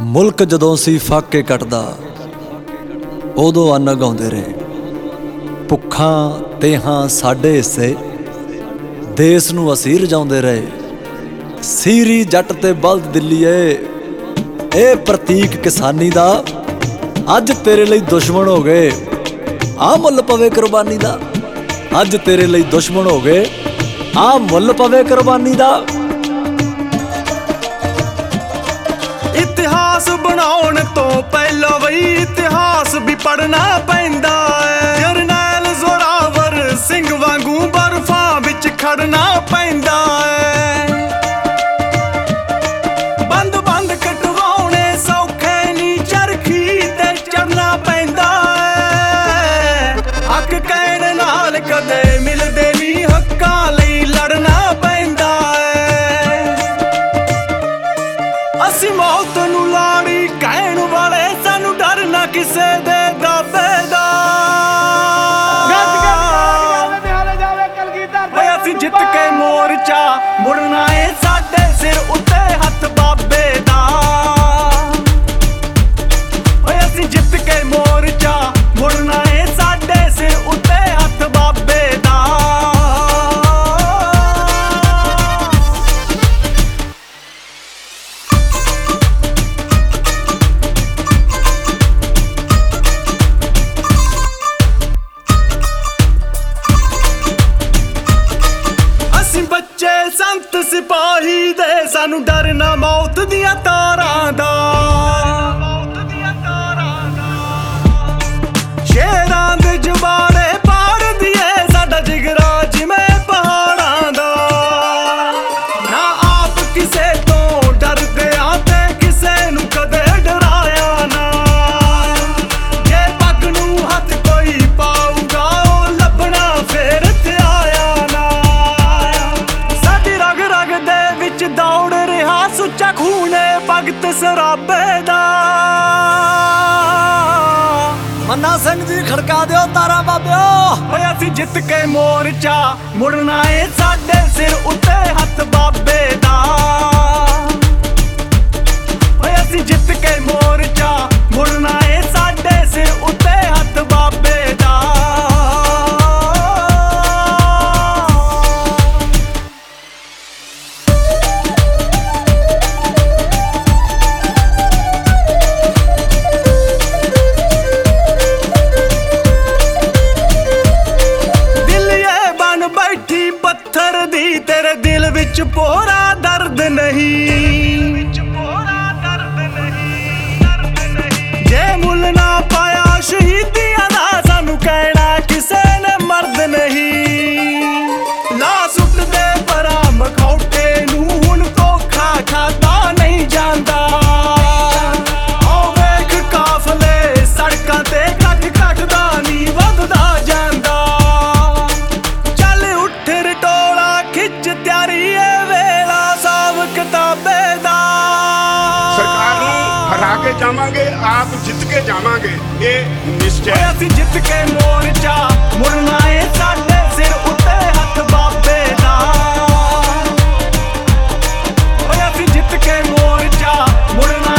ਮੁਲਕ ਜਦੋਂ ਸੀ ਫਾਕੇ ਕੱਟਦਾ ਉਦੋਂ ਅੰਨ ਗਾਉਂਦੇ ਰਹੇ। ਭੁੱਖਾਂ ਤੇਹਾਂ ਸਾਡੇ ਹਿੱਸੇ ਦੇਸ ਨੂੰ ਅਸੀਂ ਰਜਾਉਂਦੇ ਰਹੇ। ਸੀਰੀ ਜੱਟ ਤੇ ਬਲਦ ਦਿੱਲੀਏ ਇਹ ਪ੍ਰਤੀਕ ਕਿਸਾਨੀ ਦਾ ਅੱਜ ਤੇਰੇ ਲਈ ਦੁਸ਼ਮਣ ਹੋ ਗਏ। ਆ ਮੁੱਲ ਪਵੇ ਕੁਰਬਾਨੀ ਦਾ, ਅੱਜ ਤੇਰੇ ਲਈ ਦੁਸ਼ਮਣ ਹੋ ਗਏ। ਆ ਮੁੱਲ ਪਵੇ ਕੁਰਬਾਨੀ ਦਾ। ਇਤਿਹਾਸ ਬਣਾਉਣ ਤੋਂ ਪਹਿਲਾਂ ਬਈ ਇਤਿਹਾਸ ਵੀ ਪੜਨਾ ਪੈਂਦਾ ਏ। ਜਰਨੈਲ ਜ਼ੋਰਾਵਰ ਸਿੰਘ ਵਾਂਗੂ ਬਰਫਾਂ ਵਿੱਚ ਖੜਨਾ ਪੈਂਦਾ ਏ। ਬੰਦ ਬੰਦ ਕਟਵਾਉਣੇ ਸੌਖੇ ਨੀ, ਚਰਖੀ ਤੇ ਚੜਨਾ ਪੈਂਦਾ ਏ। ਹੱਕ ਕਹਿਣ ਨਾਲ ਕਦੇ ਮਿਲਦੇ ਨੀ, ਹੱਕਾਂ ਲਈ ਲੜਨਾ ਪੈਂਦਾ ਏ। ਅਸੀਂ ਮੌਤ ਨੂੰ ਲਾੜੀ ਕਹਿਣ ਵਾਲੇ, ਸਾਨੂੰ ਡਰ ਨਾ ਕਿਸੇ ਦੇ ਦਾਬੇ ਦਾ। ਓਏ ਅਸੀਂ ਜਿੱਤ ਕੇ ਮੋਰਚਾ ਮੁੜਨਾ ਏ, ਸਾਡੇ ਸਿਰ ਉੱਤੇ ਹੱਥ ਬਾਬੇ ਦਾ। ਓਏ ਅਸੀਂ ਜਿੱਤ ਕੇ ਮੋਰਚਾ ਮੁੜਨਾ ਏ, ਸਾਡੇ ਸਿਰ ਉੱਤੇ ਹੱਥ ਬਾਬੇ ਦਾ। ਬੱਚੇ ਸੰਤ ਸਿਪਾਹੀ ਦੇ, ਸਾਨੂੰ ਡਰ ਨਾ ਮੌਤ ਦੀਆਂ ਤਾਰਾਂ ਦਾ। ਸ਼ੇਰਾਂ ਦੇ ਜਵਾੜੇ ਪਾੜ ਦੀਏ, ਸਾਡਾ ਜਿਗਰਾ ਜਿਵੇਂ ਪਹਾੜਾਂ ਦਾ। ਨਾ ਆਪ ਕਿਸੇ ਤੋਂ ਡਰਦੇ ਆ ਤੇ ਕਿਸੇ ਨੂੰ ਕਦੇ ਡਰਾਇਆ ਨਾ। ਜੇ ਪੱਗ ਨੂੰ ਹੱਥ ਕੋਈ ਪਾਊਗਾ, ਉਹ ਲੱਭਣਾ ਫੇਰ ਤੇ ਆਇਆ ਨਾ। ਵਿੱਚ ਦੌੜ ਰਿਹਾ ਸੁੱਚਾ ਖੂਨੇ ਭਗਤ ਸਰਾਬੇ ਦਾ। ਮੰਨਾ ਸਿੰਘ ਜੀ ਖੜਕਾ ਦਿਓ ਤਾਰਾ ਬਾਬਿਓ। ਓਏ ਅਸੀਂ ਜਿੱਤ ਕੇ ਮੋਰਚਾ ਮੁੜਨਾ ਏ, ਸਾਡੇ ਸਿਰ ਉੱਤੇ ਹੱਥ ਬਾਬੇ ਦਾ। ਓਏ ਅਸੀਂ ਜਿੱਤ ਕੇ ਮੋਰਚਾ ਮੁੜਨਾ ਏ, ਸਾਡੇ ਸਿਰ ਉੱਤੇ ਹੱਥ ਬਾਬੇ ਦਾ। ਪੱਥਰ ਦੀ ਤੇਰੇ ਦਿਲ ਵਿੱਚ ਪੋਰਾ ਦਰਦ ਨਹੀਂ। ਜੇ ਮੁੱਲ ਨਾ ਪਾਇਆ ਸ਼ਹੀਦੀਆਂ ਦਾ, ਸਾਨੂੰ ਕਹਿਣਾ ਕਿਸੇ ਨੇ ਮਰਦ ਨਹੀਂ। ਲਾ ਸੁੱਟ ਦੇ ਪਰਾਂ ਮਖੌਟੇ ਨੂੰ, ਹੁਣ ਧੋਖਾ ਖਾਦਾ ਨਹੀਂ ਜਾਂਦਾ। ਆਓ ਵੇਖ ਕਾਫਲੇ ਸੜਕਾਂ ਤੇ ਕੱਟ ਕੱਟਦਾ ਨੀ ਵੱਧਦਾ ਜਾਂਦਾ। ਤਿਆਰੀ ਏ ਵੇਲਾ ਸਾਬ ਕਿਤਾਬੇ ਦਾ। ਸਰਕਾਰ ਨੂੰ ਹਰਾ ਕੇ ਜਾਵਾਂਗੇ, ਆਪ ਜਿੱਤ ਕੇ ਜਾਵਾਂਗੇ, ਇਹ ਨਿਸ਼ਚੈ। ਅਸੀਂ ਜਿੱਤ ਕੇ ਮੋਰਚਾ ਮੁੜਨਾ ਏ, ਸਾਡੇ ਸਿਰ ਉੱਤੇ ਹੱਥ ਬਾਬੇ ਦਾ। ਓਏ ਅਸੀਂ ਜਿੱਤ ਕੇ ਮੋਰਚਾ ਮੁੜਨਾ